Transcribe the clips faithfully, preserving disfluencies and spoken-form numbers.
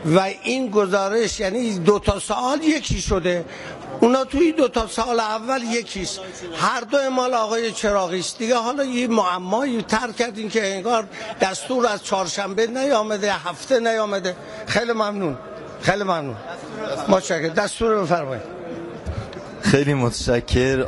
و این گزارش یعنی دو تا سوال یکی شده، اونا توی دو تا سال اول یکیست، هر دو مال آقای چراغی است دیگه. حالا یه معمایی تر کردین که انگار دستور از چهارشنبه نیامده، هفته نیامده. خیلی ممنون، خیلی ممنون، متشکرم. دستور بفرمایید. خیلی متشکر.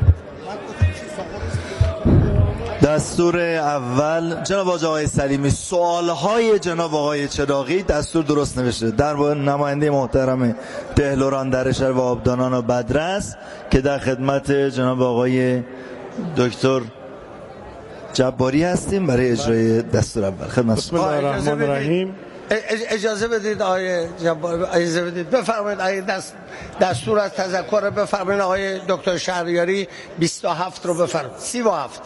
دستور اول جناب آقای سلیمی، سوالهای جناب آقای چراغی دستور درست نوشته در نماینده محترم دهلوران در شهر و آبدانان و بدرس که در خدمت جناب آقای دکتر جباری هستیم برای اجرای دستور اول. خدمت. بسم الله الرحمن الرحیم. اجازه بدید آقای جباری، اجازه بدید بفرمایید. آقای دست دستور از تذکر بفرمایید. آقای دکتر شهریاری بیست و هفت رو بفرمایید. سی و هفت.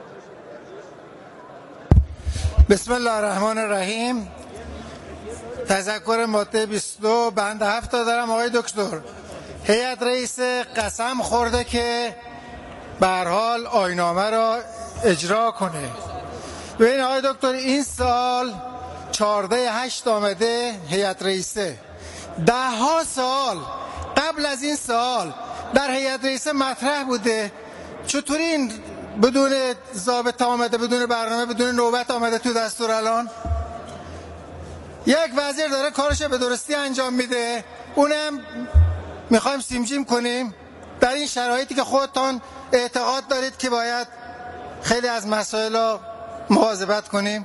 بسم الله الرحمن الرحیم. تذکر ماده بیست و دو بند هفت دارم. آقای دکتر، هیئت رئیس قسم خورده که به هر حال آیین‌نامه را اجرا کنه. ببین آقای دکتر، این سال چهارده هشت آمده هیئت رئیسه، ده ها سال قبل از این سال در هیئت رئیسه مطرح بوده. چطوری این بدون ضابطه آمده، بدون برنامه، بدون نوبت آمده تو دستور الان؟ یک وزیر داره کارش به درستی انجام میده، اونم میخوایم سیمجیم کنیم در این شرایطی که خودتان اعتقاد دارید که باید خیلی از مسائل را مواظبت کنیم.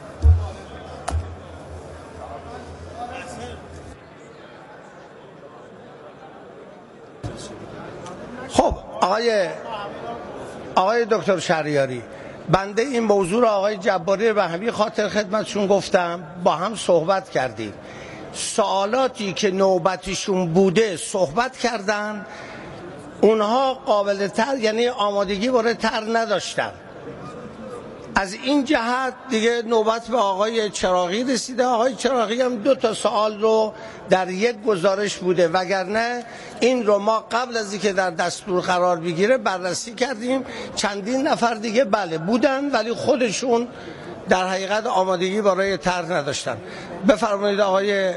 خب آقای آقای دکتر شهریاری، بنده این موضوع را آقای جباری به همین خاطر خدمتشون گفتم، با هم صحبت کردیم. سوالاتی که نوبتشون بوده صحبت کردن، اونها قابل تر یعنی آمادگی برای تر نداشتن. از این جهت دیگه نوبت به آقای چراغی رسیده. آقای چراغی هم دو تا سوال رو در یک گزارش بوده، وگرنه این رو ما قبل از اینکه در دستور قرار بگیره بررسی کردیم. چندین نفر دیگه بله بودن ولی خودشون در حقیقت آمادگی برای طرح نداشتن. بفرمایید آقای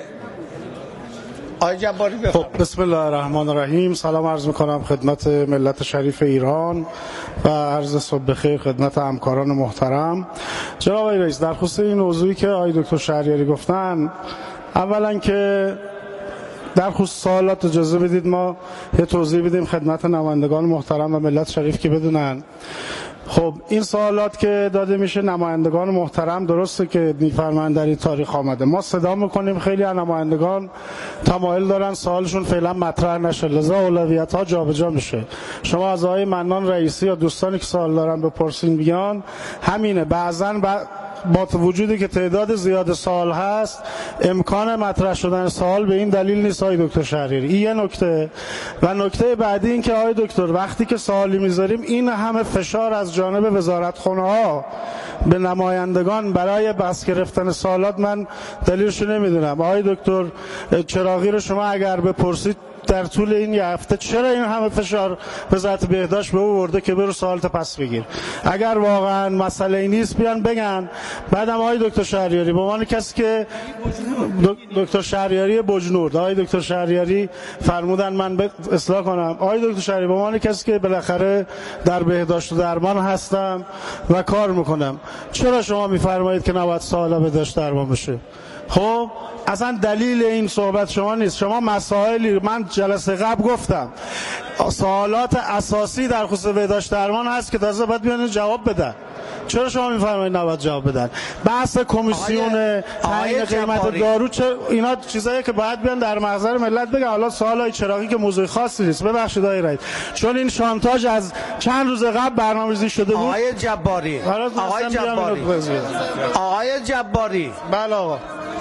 آقای جباری بفرمایید. خب بسم الله الرحمن الرحیم. سلام عرض میکنم خدمت ملت شریف ایران و عرض صبح بخیر خدمت همکاران محترم. جناب آقای رئیس، در خصوص این موضوعی که آقای دکتر شهریاری گفتن، اولا که در خصوص سوالات اجازه بدید ما یه توضیح بدیم خدمت نمایندگان محترم و ملت شریف که بدونن. خب این سوالات که داده میشه نمایندگان محترم، درسته که میفرمایند در این تاریخ آمده، ما صدا میکنیم، خیلی از نمایندگان تمایل دارن سوالشون فعلا مطرح نشه، لذا اولویت ها جابجا میشه. شما از آقای منان رئیسی یا دوستانی که سوال دارن بپرسین بیان، همینه. بعضا با وجودی که تعداد زیاد سوال هست، امکان مطرح شدن سوال به این دلیل نیست آقای دکتر شهریاری. این یه نکته. و نکته بعدی این که آقای دکتر وقتی که سوالی میذاریم، این همه فشار از جانب وزارتخانه ها به نمایندگان برای بس گرفتن سوالات، من دلیلش رو نمیدونم. آقای دکتر چراغی رو شما اگر بپرسید در طول این یه هفته چرا این همه فشار وزارت بهداشت به او ورده که برو سوالت پس بگیر، اگر واقعا مسئله ای نیست بیان بگن. بعدم آقای دکتر شهریاری به عنوان کسی که دکتر شهریاری بجنورد، آقای دکتر شهریاری فرمودن من اصلاح کنم، آقای دکتر شهریاری به عنوان کسی که بالاخره در بهداشت و درمان هستم و کار میکنم، چرا شما میفرمایید که نباید سوالا بهداشت درمان بشه؟ خب اصلا دلیل این صحبت شما نیست. شما مسائلی، من جلسه قبل گفتم سوالات اساسی در خصوص بهداشت درمان هست که تازه باید بیان جواب بدن، چرا شما میفرمایید نباید جواب بدن؟ بحث کمیسیون تعیین قیمت دارو، چرا اینا چیزایی که باید بیان در محضر ملت بگن. حالا سوالای چراغی که موضوع خاصی نیست، ببخشید آقای رئیس، چون این شانتاژ از چند روز قبل برنامه‌ریزی شده بود. آقای جباری آقای جباری آقای جباری بله آقا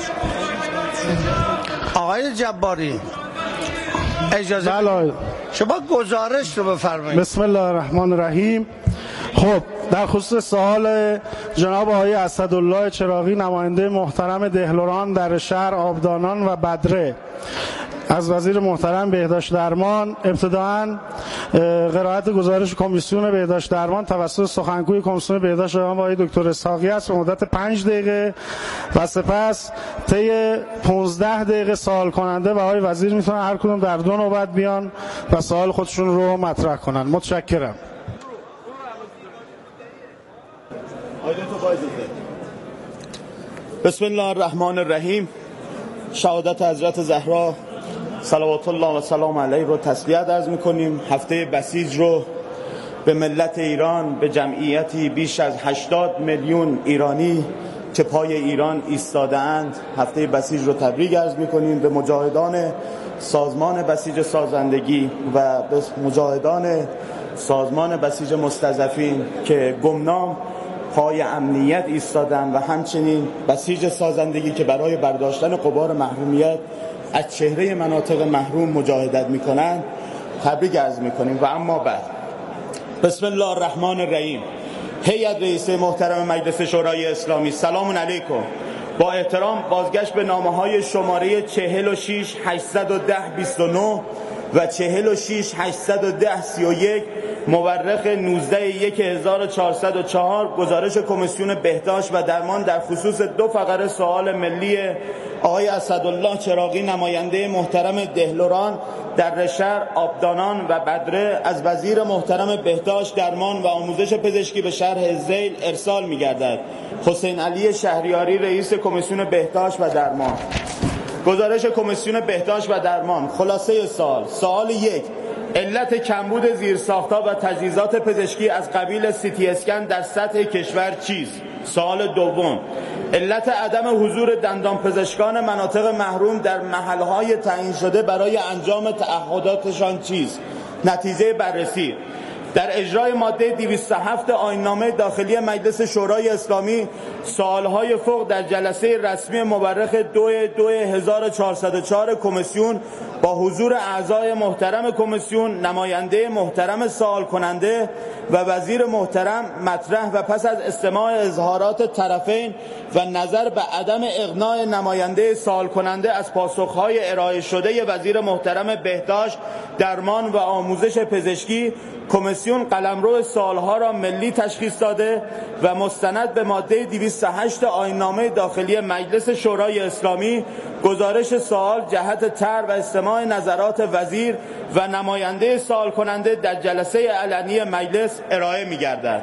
آقای جباری اجازه بله شما گزارش رو بفرمایید. بسم الله الرحمن الرحیم. خب در خصوص سوال جناب آقای اسدالله چراغی نماینده محترم دهلوران در شهر آبدانان و بدره، از وزیر محترم بهداشت درمان ابتداً قرائت گزارش کمیسیون بهداشت درمان توسط سخنگوی کمیسیون بهداشت درمان آقای دکتر اسحاقی است به مدت پنج دقیقه و سپس طی پانزده دقیقه سوال کننده و آقای وزیر میتونن هر کدوم در دو نوبت بیان و سوال خودشون رو مطرح کنن. متشکرم. بسم الله الرحمن الرحیم. شهادت حضرت زهرا صلوات الله و سلام علیه رو تسلیت عرض میکنیم. هفته بسیج رو به ملت ایران، به جمعیتی بیش از هشتاد میلیون ایرانی که پای ایران ایستاده اند، هفته بسیج رو تبریک عرض میکنیم. به مجاهدان سازمان بسیج سازندگی و به مجاهدان سازمان بسیج مستضعفین که گمنام پای امنیت ایستادن و همچنین بسیج سازندگی که برای برداشتن غبار محرومیت از چهره مناطق محروم مجاهدت میکنن تبریک عرض میکنیم. و اما بعد بسم الله الرحمن الرحیم. هیئت رئیسه محترم مجلس شورای اسلامی، سلام علیکم. با احترام بازگشت به نامه‌های شماره چهل و شش هشتصد و ده بیست و نه و چهل و شش هشتصد و ده سی و یک مورخ نوزده یک هزار و چهارصد و چهار گزارش کمیسیون بهداشت و درمان در خصوص دو فقره سوال ملی آقای اسدالله چراغی نماینده محترم دهلوران در شهر آبدانان و بدره از وزیر محترم بهداشت درمان و آموزش پزشکی به شهر ذیل ارسال می‌گردد. حسین علی شهریاری رئیس کمیسیون بهداشت و درمان. گزارش کمیسیون بهداشت و درمان. خلاصه سوال. سوال یک: علت کمبود زیرساخت‌ها و تجهیزات پزشکی از قبیل سی تی اسکن در سطح کشور چیست؟ سوال دوم: علت عدم حضور دندانپزشکان مناطق محروم در محل‌های تعیین شده برای انجام تعهداتشان چیست؟ نتیجه بررسی: در اجرای ماده دویست و هفت آیین‌نامه داخلی مجلس شورای اسلامی سوالهای فوق در جلسه رسمی مورخ دو دو هزار و چهارصد و چهار کمیسیون با حضور اعضای محترم کمیسیون، نماینده محترم سوال کننده و وزیر محترم مطرح و پس از استماع اظهارات طرفین و نظر به عدم اقناع نماینده سوال کننده از پاسخهای ارائه شده وزیر محترم بهداشت درمان و آموزش پزشکی، کمیسیون قلمرو سوالها را ملی تشخیص داده و مستند به ماده دویست و هشت آیین‌نامه داخلی مجلس شورای اسلامی گزارش سوال جهت طرح و استماع نظرات وزیر و نماینده سوال کننده در جلسه علنی مجلس ارائه می‌گردد.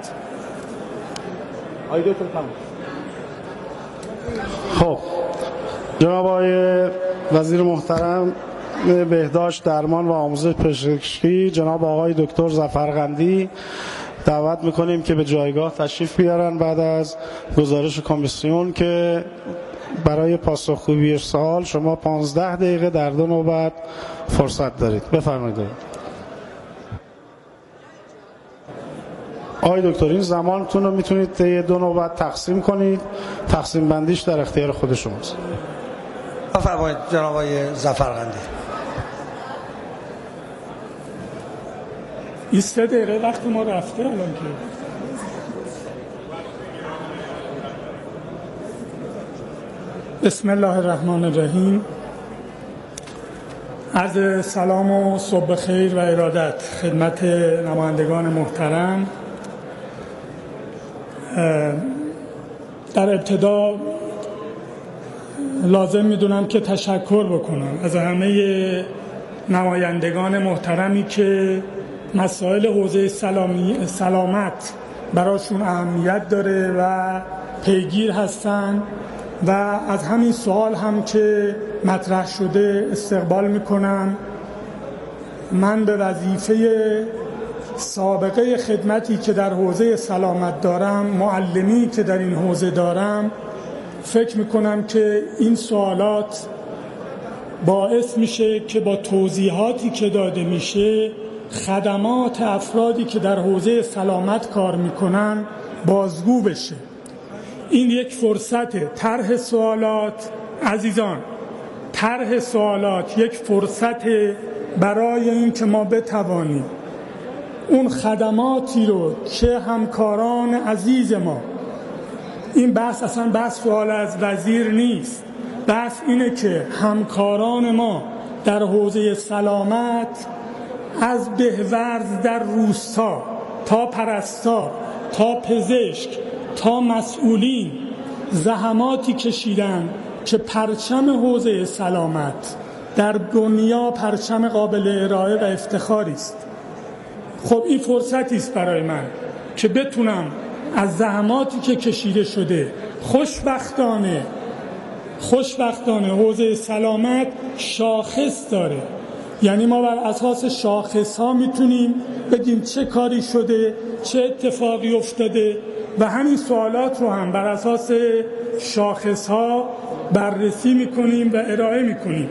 خب جناب آقای وزیر محترم بهداشت درمان و آموزش پزشکی جناب آقای دکتر ظفرقندی دعوت میکنیم که به جایگاه تشریف بیارن بعد از گزارش کمیسیون که برای پاسخگویی سوال شما پانزده دقیقه در دو نوبت فرصت دارید. بفرمایید. آقای دکتر این زمانتون رو میتونید طی دو نوبت تقسیم کنید، تقسیم بندیش در اختیار خود شماست. بفرمایید جناب آقای ظفرقندی. این سه دقیقه وقت ما رفته الان که بسم الله الرحمن الرحیم. عرض سلام و صبح خیر و ارادت خدمت نمایندگان محترم. در ابتدا لازم میدونم که تشکر بکنم از همه نمایندگان محترمی که مسائل حوزه سلامی سلامت براشون اهمیت داره و پیگیر هستن و از همین سوال هم که مطرح شده استقبال میکنم. من به وظیفه سابقه خدمتی که در حوزه سلامت دارم، معلمی که در این حوزه دارم، فکر میکنم که این سوالات باعث میشه که با توضیحاتی که داده میشه خدمات افرادی که در حوزه سلامت کار میکنن بازگو بشه. این یک فرصت. طرح سوالات عزیزان، طرح سوالات یک فرصت برای این که ما بتوانیم اون خدماتی رو که همکاران عزیز ما، این بحث اصلا بحث سوال از وزیر نیست، بحث اینه که همکاران ما در حوزه سلامت از بهورز در روستا تا پرستار تا پزشک تا مسئولین زحماتی کشیدن که پرچم حوزه سلامت در دنیا پرچم قابل ارائه و افتخاری است. خب این فرصتی است برای من که بتونم از زحماتی که کشیده شده خوشبختانه خوشبختانه حوزه سلامت شاخص داره، یعنی ما بر اساس شاخص ها میتونیم بگیم چه کاری شده، چه اتفاقی افتاده و همین سوالات رو هم بر اساس شاخص ها بررسی میکنیم و ارائه میکنیم.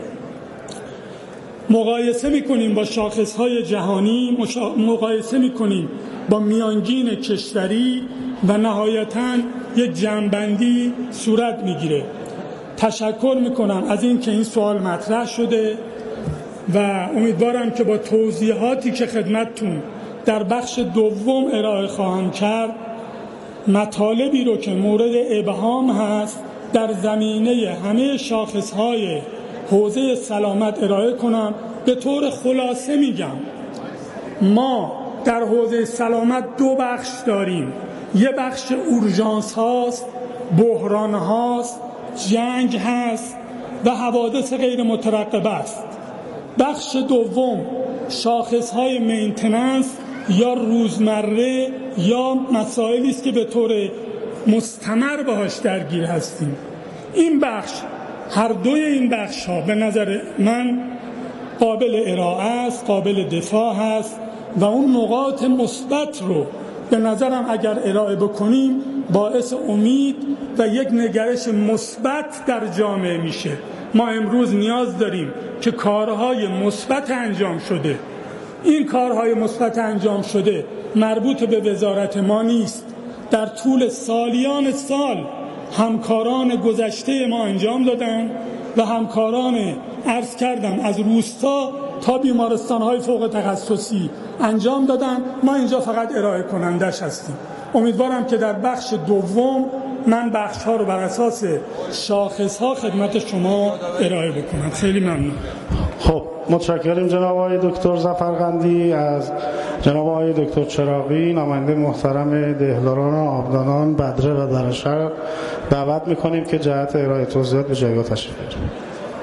مقایسه میکنیم با شاخص های جهانی، مقایسه میکنیم با میانگین کشوری و نهایتاً یک جمع‌بندی صورت میگیره. تشکر میکنم از این که این سوال مطرح شده و امیدوارم که با توضیحاتی که خدمتتون در بخش دوم ارائه خواهم کرد مطالبی رو که مورد ابهام هست در زمینه همه شاخصهای حوزه سلامت ارائه کنم. به طور خلاصه میگم ما در حوزه سلامت دو بخش داریم، یه بخش اورژانس هاست، بحران هاست، جنگ هست و حوادث غیر مترقبه است. بخش دوم شاخص های مینتننس یا روزمره یا مسائلی است که به طور مستمر باهاش درگیر هستیم. این بخش، هر دوی این بخش ها به نظر من قابل ارائه است، قابل دفاع هست و اون نقاط مثبت رو به نظرم اگر ارائه بکنیم باعث امید و یک نگرش مثبت در جامعه میشه. ما امروز نیاز داریم که کارهای مثبت انجام شده، این کارهای مثبت انجام شده مربوط به وزارت ما نیست، در طول سالیان سال همکاران گذشته ما انجام دادن و همکاران عرض کردم از روستا تا بیمارستان‌های فوق تخصصی انجام دادن. ما اینجا فقط ارائه کنندش هستیم. امیدوارم که در بخش دوم من بخش‌ها رو بر اساس شاخص‌ها خدمت شما ارائه بکنم. خیلی ممنون. خب متشکرم جناب آقای دکتر ظفرقندی. از جناب آقای دکتر چراغی نماینده محترم دهلوران و آبدانان بدره و درشهر دعوت می‌کنیم که جهت ارائه توضیحات به جایگاه تشریف بیارید.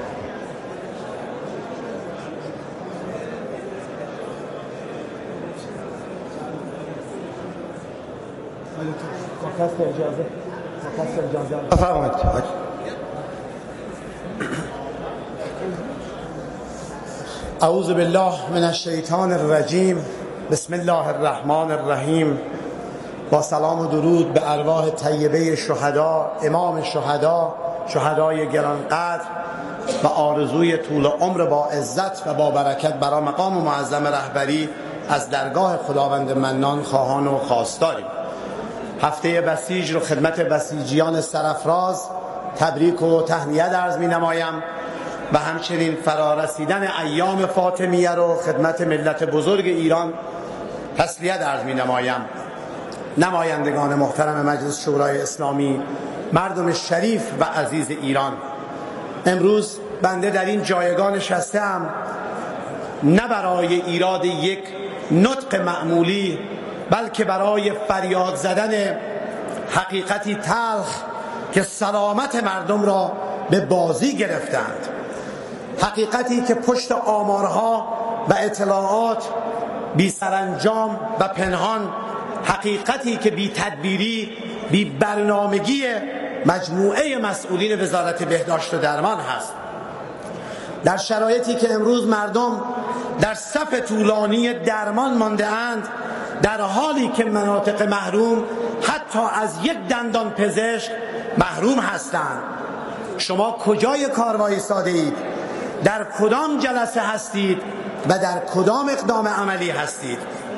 اعوذ بالله من الشیطان الرجیم. بسم الله الرحمن الرحیم. با سلام و درود به ارواح طیبه شهدا، امام شهدا، شهدای گرانقدر و آرزوی طول عمر با عزت و با برکت برای مقام معظم رهبری از درگاه خداوند منان خواهان و خواستاریم. هفته بسیج رو خدمت بسیجیان سرافراز تبریک و تهنیت عرض می نمایم و همچنین فرارسیدن ایام فاطمیه رو خدمت ملت بزرگ ایران تسلیت عرض می نمایم. نمایندگان محترم مجلس شورای اسلامی، مردم شریف و عزیز ایران، امروز بنده در این جایگاه نشسته‌ام نه برای ایراد یک نطق معمولی، بلکه برای فریاد زدن حقیقتی تلخ که سلامت مردم را به بازی گرفتند، حقیقتی که پشت آمارها و اطلاعات بی سرانجام و پنهان، حقیقتی که بی تدبیری، بی برنامگی مجموعه مسئولین وزارت بهداشت و درمان هست. در شرایطی که امروز مردم در صف طولانی درمان مانده اند، در حالی که مناطق محروم حتی از یک دندان پزشک محروم هستند، شما کجای کار وایساده اید؟ در کدام جلسه هستید و در کدام اقدام عملی هستید؟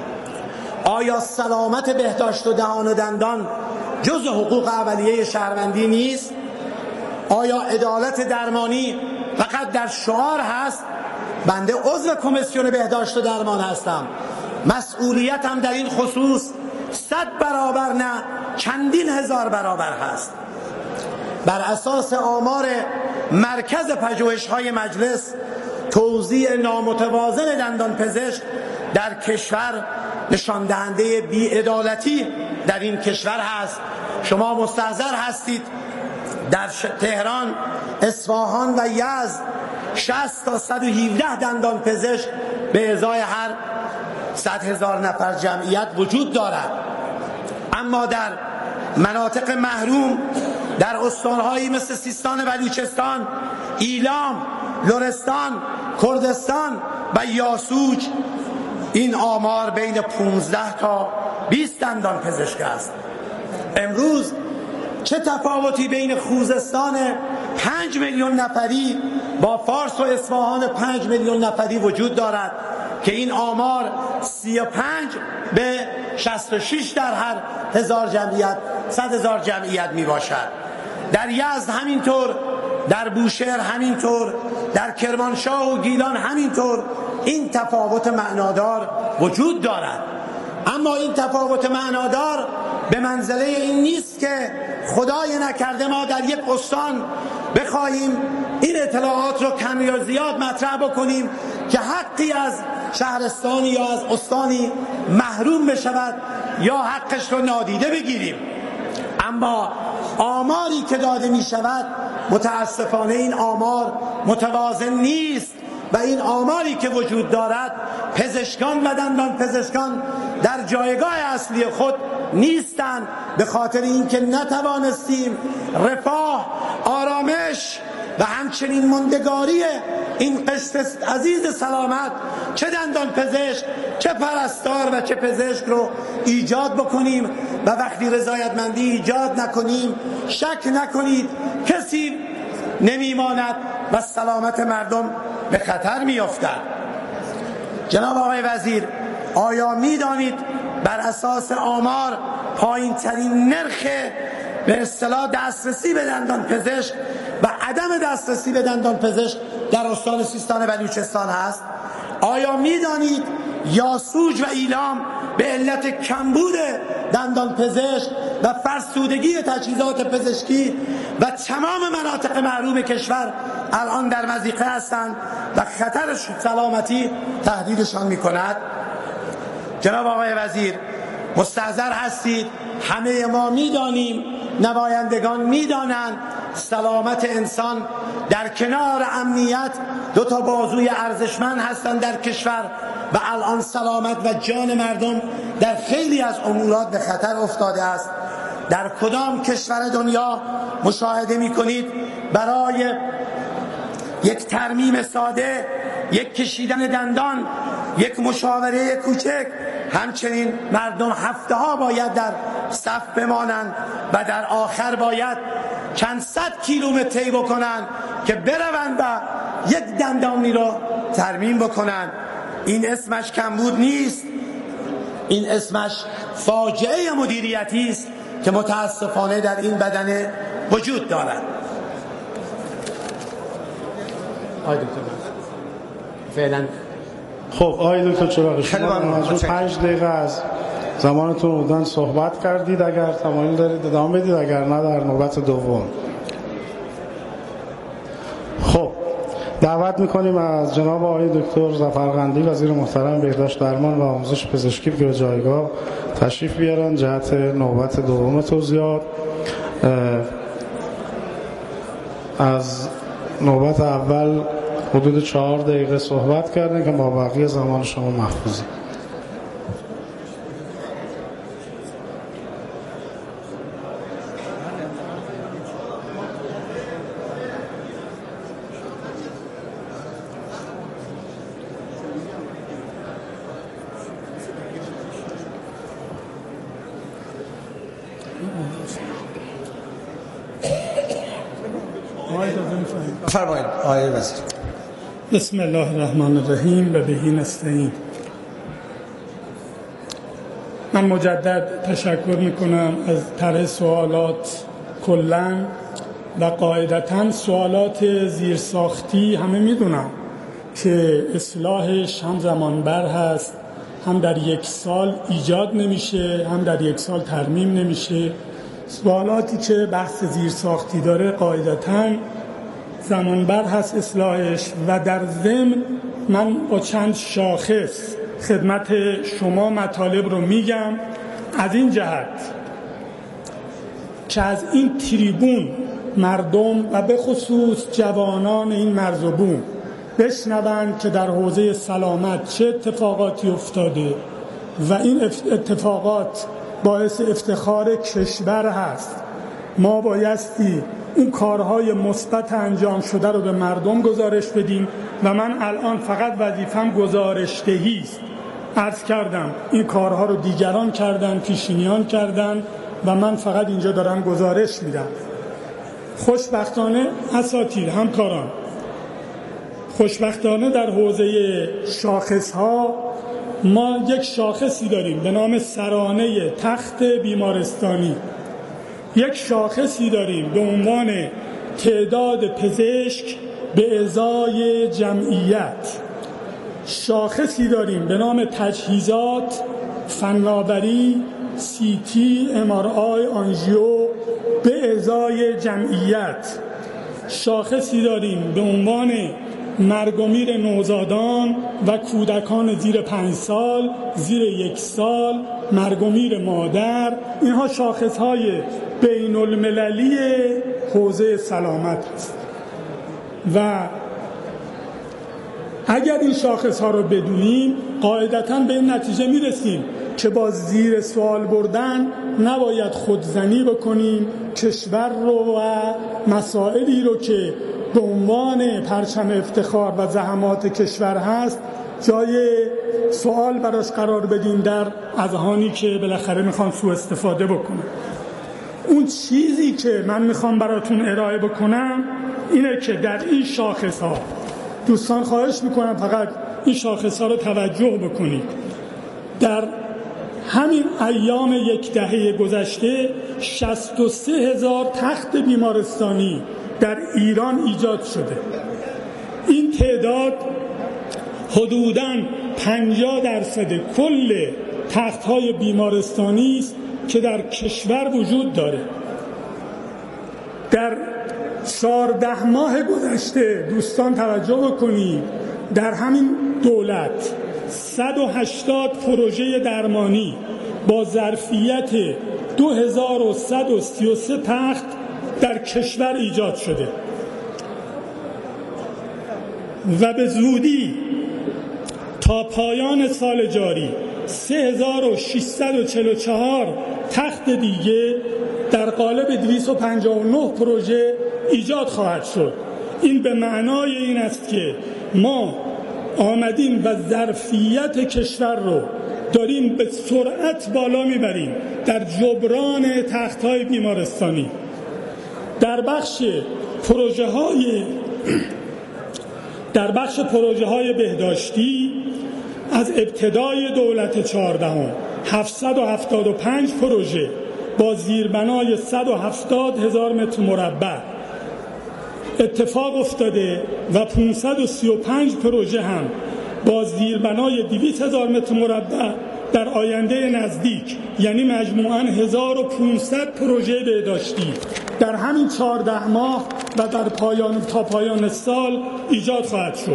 آیا سلامت بهداشت و دهان و دندان جز حقوق اولیه شهروندی نیست؟ آیا عدالت درمانی فقط در شعار هست؟ بنده عضو کمیسیون بهداشت و درمان هستم. مسئولیتم در این خصوص صد برابر نه چندین هزار برابر هست. بر اساس آمار مرکز پژوهش‌های مجلس توزیع نامتوازن دندان پزشک در کشور نشان دهنده بی‌عدالتی در این کشور هست. شما مستحضر هستید در تهران، اصفهان و یزد شصت تا صد و هفده دندان پزشک به ازای هر صد هزار نفر جمعیت وجود دارد، اما در مناطق محروم در استانهایی مثل سیستان و بلوچستان، ایلام، لرستان، کردستان و یاسوج این آمار بین پانزده تا بیست دندان پزشک است. امروز چه تفاوتی بین خوزستان پنج میلیون نفری با فارس و اصفهان پنج میلیون نفری وجود دارد که این آمار سی و پنج به شصت و شش در هر هزار جمعیت صد هزار جمعیت می باشد. در یزد همینطور، در بوشهر همینطور، در کرمانشاه و گیلان همینطور این تفاوت معنادار وجود دارد. اما این تفاوت معنادار به منزله این نیست که خدای نکرده ما در یک استان بخواهیم این اطلاعات رو کم یا زیاد مطرح بکنیم که حقی از شهرستانی یا از استانی محروم بشود یا حقش رو نادیده بگیریم. اما آماری که داده می شود متاسفانه این آمار متوازن نیست و این آماری که وجود دارد پزشکان و دندان پزشکان در جایگاه اصلی خود نیستند، به خاطر اینکه نتوانستیم رفاه، آرامش و همچنین ماندگاری این قشر عزیز سلامت چه دندان پزشک، چه پرستار و چه پزشک رو ایجاد بکنیم و وقتی رضایتمندی ایجاد نکنیم شک نکنید کسی نمیماند و سلامت مردم به خطر میافتد. جناب آقای وزیر، آیا میدانید بر اساس آمار پایین ترین نرخ به اصطلاح دسترسی به دندان پزشک و عدم دسترسی به دندان پزشک در استان سیستان و بلوچستان هست؟ آیا میدانید یاسوج و ایلام به علت کمبود دندان پزشک و فرسودگی تجهیزات پزشکی و تمام مناطق محروم کشور الان در مضیقه هستند و خطر سلامتی تهدیدشان میکند؟ جناب آقای وزیر، مستحضر هستید، همه ما میدانیم، نمایندگان میدانند سلامت انسان در کنار امنیت دو تا بازوی ارزشمند هستند در کشور و الان سلامت و جان مردم در خیلی از امورات به خطر افتاده است. در کدام کشور دنیا مشاهده می‌کنید برای یک ترمیم ساده، یک کشیدن دندان، یک مشاوره کوچک همچنین مردم هفته ها باید در صف بمانند و در آخر باید چند صد کیلومتر طی بکنند که بروند و یک دندانی رو ترمیم بکنند؟ این اسمش کمبود نیست، این اسمش فاجعه مدیریتی است که متاسفانه در این بدنه وجود دارد. آقای دکتر فعلا. خب آقای دکتر چراغی، شما مجموع پنج دقیقه از زمانتون بودن صحبت کردید، اگر تمایل دارید ادامه بدید، اگر نه در نوبت دوم. خب دعوت میکنیم از جناب آقای دکتر ظفرقندی وزیر محترم بهداشت درمان و آموزش پزشکی که به جایگاه تشریف بیارن جهت نوبت دوم توضیحات. از نوبت اول حدود چهار دقیقه صحبت کردن که با بقیه زمان شما محفوظی. فرمایید آقای وزیر. بسم الله الرحمن الرحیم و بهی نستعین. من مجدد تشکر میکنم از طرح سوالات کلاً و قاعدتاً سوالات زیرساختی همه میدونم که اصلاحش هم زمانبر هست، هم در یک سال ایجاد نمیشه، هم در یک سال ترمیم نمیشه. سوالاتی که بحث زیرساختی داره قاعدتاً زمانبر هست اصلاحش و در ضمن من با چند شاخص خدمت شما مطالب رو میگم از این جهت که از این تریبون مردم و به خصوص جوانان این مرز و بوم بشنوند که در حوزه سلامت چه اتفاقاتی افتاده و این اتفاقات باعث افتخار کشور هست. ما بایستی اون کارهای مثبت انجام شده رو به مردم گزارش بدیم و من الان فقط وظیفم گزارش‌دهی است. عرض کردم این کارها رو دیگران کردن، پیشینیان کردن و من فقط اینجا دارم گزارش میدم. خوشبختانه اساتید، همکاران، خوشبختانه در حوزه شاخص‌ها ما یک شاخصی داریم به نام سرانه تخت بیمارستانی، یک شاخصی داریم به عنوان تعداد پزشک به ازای جمعیت، شاخصی داریم به نام تجهیزات، فناوری، سی تی، ام آر آی، آنژیو به ازای جمعیت، شاخصی داریم به عنوان مرگ و میر نوزادان و کودکان زیر پنج سال، زیر یک سال، مرگ و میر مادر. اینها شاخص‌های بین المللی حوزه سلامت است و اگر این شاخص‌ها رو بدونیم قاعدتاً به این نتیجه میرسیم که با زیر سوال بردن نباید خودزنی بکنیم، کشور رو و مسائلی رو که به عنوان پرچم افتخار و زحمات کشور هست جای سوال براش قرار بدیم در اذهانی که بالاخره میخوان سوء استفاده بکنن. اون چیزی که من میخوام براتون ارائه بکنم اینه که در این شاخص ها دوستان خواهش میکنم فقط این شاخص ها رو توجه بکنید. در همین ایام یک دهه گذشته شصت و سه هزار تخت بیمارستانی در ایران ایجاد شده. این تعداد حدوداً پنجاه درصد کل تخت‌های بیمارستانی است که در کشور وجود داره. در چهارده ماه گذشته دوستان توجه بکنید در همین دولت صد و هشتاد پروژه درمانی با ظرفیت دو هزار و صد و سی و سه تخت در کشور ایجاد شده و به زودی تا پایان سال جاری سه هزار و ششصد و چهل و چهار تخت دیگه در قالب دویست و پنجاه و نه پروژه ایجاد خواهد شد. این به معنای این است که ما آمدیم و ظرفیت کشور رو داریم به سرعت بالا میبریم در جبران تخت‌های بیمارستانی. در بخش پروژه های در بخش پروژه های بهداشتی از ابتدای دولت چهاردهم هفتصد و هفتاد و پنج پروژه با زیربنای صد و هفتاد هزار متر مربع اتفاق افتاده و پانصد و سی و پنج پروژه هم با زیربنای دویست هزار متر مربع در آینده نزدیک، یعنی مجموعاً هزار و پانصد پروژه بهداشتی در همین چهارده ماه و در پایان تا پایان سال ایجاد خواهد شد.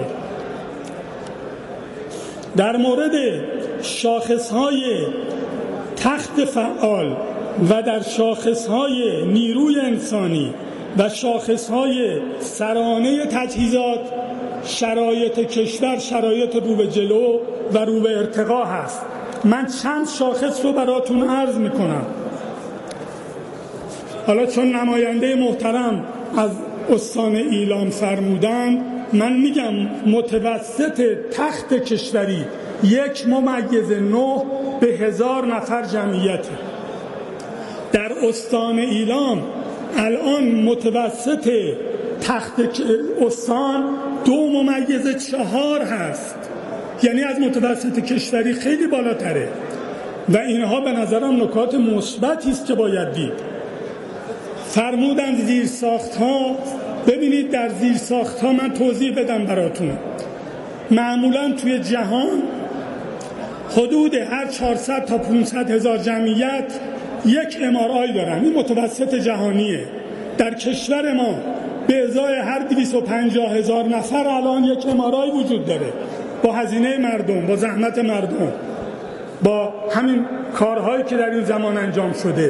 در مورد شاخص‌های تخت فعال و در شاخص‌های نیروی انسانی و شاخص‌های سرانه تجهیزات شرایط کشور شرایط رو به جلو و رو به ارتقا هست. من چند شاخص رو براتون عرض میکنم. حالا چون نماینده محترم از استان ایلام فرمودن، من میگم متوسط تخت کشوری یک ممیز نه به هزار نفر جمعیته. در استان ایلام الان متوسط تخت استان دو ممیز چهار هست، یعنی از متوسط کشوری خیلی بالاتره و اینها به نظرم نکات مثبتی است که باید دید. فرمودن زیر ساخت ها، ببینید در زیر ساخت ها من توضیح بدم براتون. معمولا توی جهان حدود هر چهارصد تا پانصد هزار جمعیت یک ام آر آی دارن، این متوسط جهانیه. در کشور ما به ازای هر دویست و پنجاه هزار نفر الان یک ام آر آی وجود داره، با هزینه مردم، با زحمت مردم، با همین کارهایی که در این زمان انجام شده.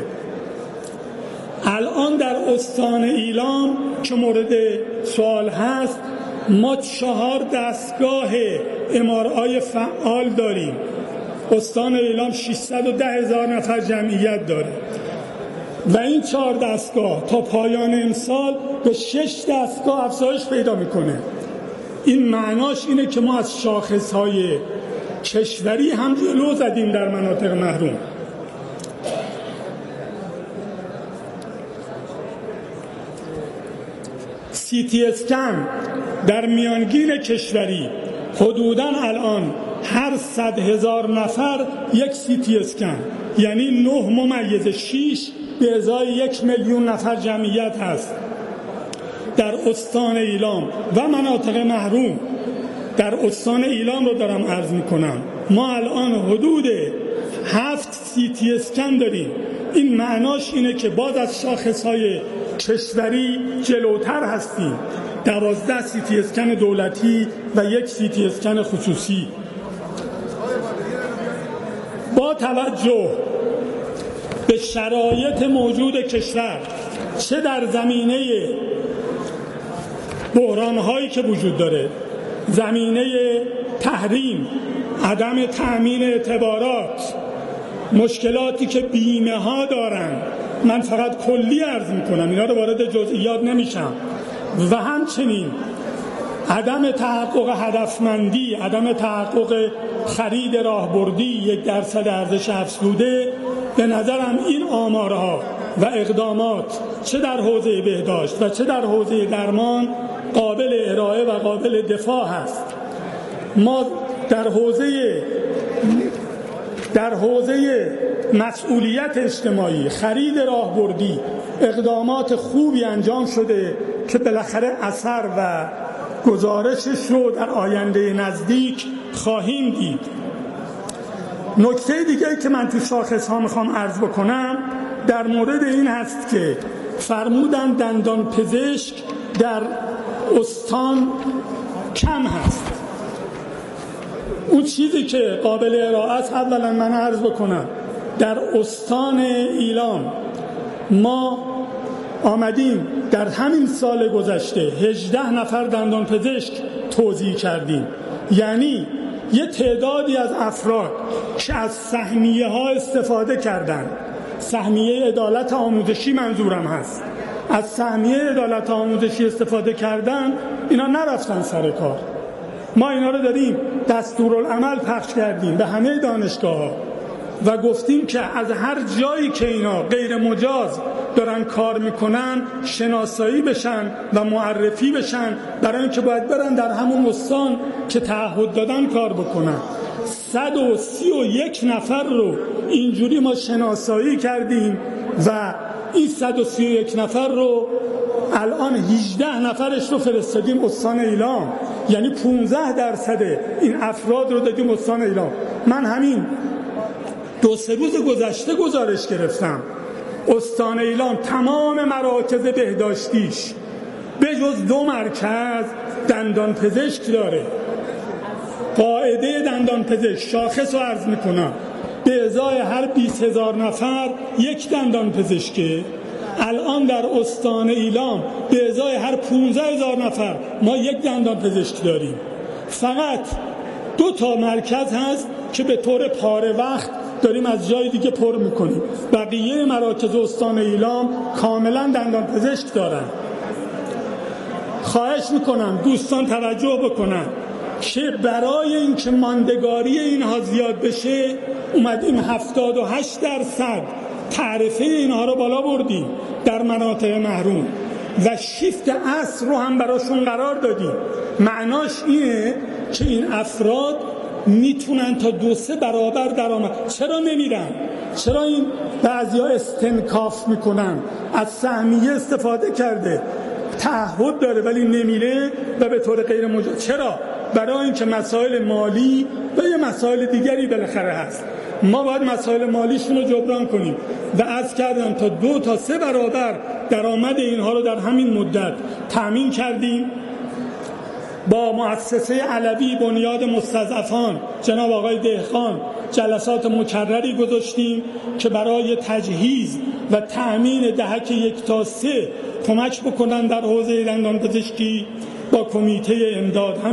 الان در استان ایلام که مورد سوال هست، ما چهار دستگاه ام آر آی فعال داریم. استان ایلام ششصد و ده هزار نفر جمعیت داره و این چهار دستگاه تا پایان امسال به شش دستگاه افزایش پیدا میکنه. این معناش اینه که ما از شاخصهای کشوری هم جلو زدیم در مناطق محروم. سی تی اسکن در میانگین کشوری حدوداً الان هر صد هزار نفر یک سی تی اسکن، یعنی نه ممیز شیش به ازای یک میلیون نفر جمعیت هست در استان ایلام و مناطق محروم. در استان ایلام رو دارم عرض میکنم، ما الان حدود هفت سی تی اسکن داریم. این معناش اینه که باز از شاخصهای کشوری جلوتر هستیم. دوازده سی تی اسکن دولتی و یک سی تی اسکن خصوصی. با توجه به شرایط موجود کشور، چه در زمینه بحران‌هایی که وجود داره، زمینه تحریم، عدم تأمین اعتبارات، مشکلاتی که بیمه ها دارن، من فقط کلی عرض میکنم، اینا رو وارد جزئیات نمیشم، و همچنین عدم تحقق هدفمندی، عدم تحقق خرید راهبردی، یک درصد ارزش افزوده، به نظرم این آمارها و اقدامات چه در حوزه بهداشت و چه در حوزه درمان قابل ارائه و قابل دفاع هست. ما در حوزه در حوزه مسئولیت اجتماعی، خرید راهبردی، اقدامات خوبی انجام شده که بالاخره اثر و گزارشش رو در آینده نزدیک خواهیم دید. نکته دیگه که من تو شاخص ها میخوام عرض بکنم در مورد این هست که فرمودن دندان پزشک در استان کم هست. اون چیزی که قابل ارائه است، اولا من عرض بکنم در استان ایلام ما آمدیم در همین سال گذشته هجده نفر دندان پزشک توزیع کردیم. یعنی یه تعدادی از افراد که از سهمیه ها استفاده کردن، سهمیه عدالت آموزشی منظورم هست، از سهمیه عدالت آموزشی استفاده کردن، اینا نرفتن سر کار. ما اینا رو داریم دستورالعمل پخش کردیم به همه دانشگاه‌ها و گفتیم که از هر جایی که اینا غیر مجاز دارن کار میکنن شناسایی بشن و معرفی بشن، برای اینکه باید برن در همون استان که تعهد دادن کار بکنن. صد و سی و یک نفر رو اینجوری ما شناسایی کردیم و این صد و سی و یک نفر رو الان هجده نفرش رو فرستادیم استان ایلام، یعنی پانزده درصد این افراد رو دادیم استان ایلام. من همین دو سه روز گذشته گزارش گرفتم، استان ایلام تمام مراکز بهداشتیش به جز دو مرکز دندان پزشک داره. قاعده دندان پزشک شاخص رو عرض میکنم، به ازای هر بیست هزار نفر یک دندان پزشکه. الان در استان ایلام به ازای هر پانزده هزار نفر ما یک دندان پزشک داریم. فقط دو تا مرکز هست که به طور پاره وقت داریم از جای دیگه پر میکنیم. بقیه مراکز استان ایلام کاملا دندان پزشک دارن. خواهش میکنم دوستان توجه بکنن که برای اینکه ماندگاری اینها زیاد بشه اومدیم هفتاد و هشت درصد تعرفه اینها رو بالا بردیم در مناطق محروم و شیفت عصر رو هم براشون قرار دادیم. معناش اینه که این افراد میتونن تا دو سه برابر درآمد. چرا نمیرن؟ چرا این بعضیا استنکاف میکنن؟ از سهمیه استفاده کرده، تعهد داره ولی نمیره و به طور غیر مجاز. چرا؟ برای اینکه مسائل مالی و یه مسائل دیگری بالاخره هست. ما باید مسائل مالیشون رو جبران کنیم و عرض کردم تا دو تا سه برابر درآمد اینها رو در همین مدت تأمین کردیم. با مؤسسه علوی بنیاد مستضعفان جناب آقای دهقان جلسات مکرری گذاشتیم که برای تجهیز و تأمین دهک یک تا سه کمک بکنن در حوزه دندانپزشکی. با کمیته امداد